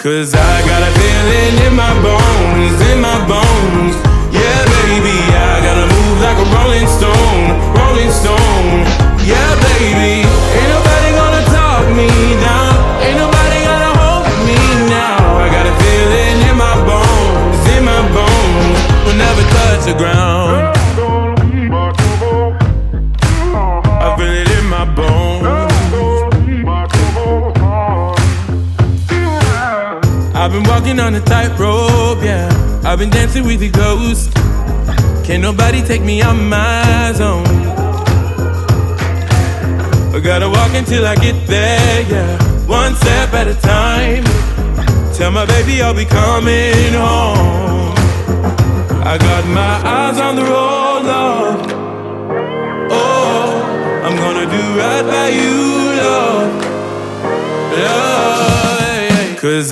'Cause I got a feeling in my bones, in my bones. Yeah, baby, I gotta move like a rolling stone, rolling stone. Yeah, baby, ain't nobody gonna talk me down, ain't nobody gonna hold me now. I got a feeling in my bones, in my bones. We'll never touch the ground. I feel it in my bones. I've been walking on a tightrope, yeah. I've been dancing with the ghosts. Can't nobody take me out my zone. I gotta walk until I get there, yeah. One step at a time. Tell my baby I'll be coming home. I got my eyes on the road, love. Oh, I'm gonna do right by you, love. Love, yeah. 'Cause